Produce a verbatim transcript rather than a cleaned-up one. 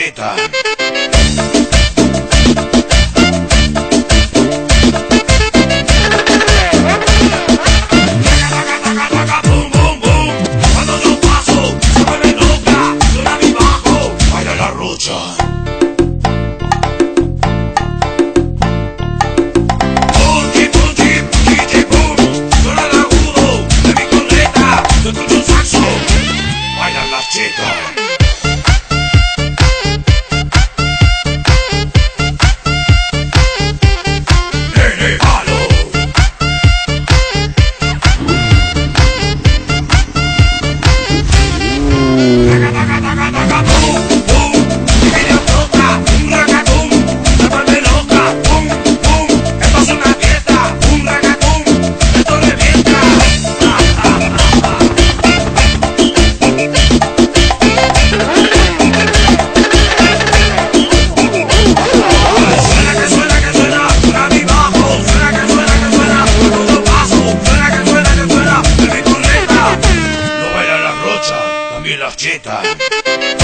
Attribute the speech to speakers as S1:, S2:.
S1: chetas. Bum, bum, bum. Cuando yo paso, se vuelve loca. Suena mi bajo, baila la rocha. Punky, punky, punky, pum. Suena el agudo de mi corneta. Yo escucho un saxo, bailan las chicas. También las chetas.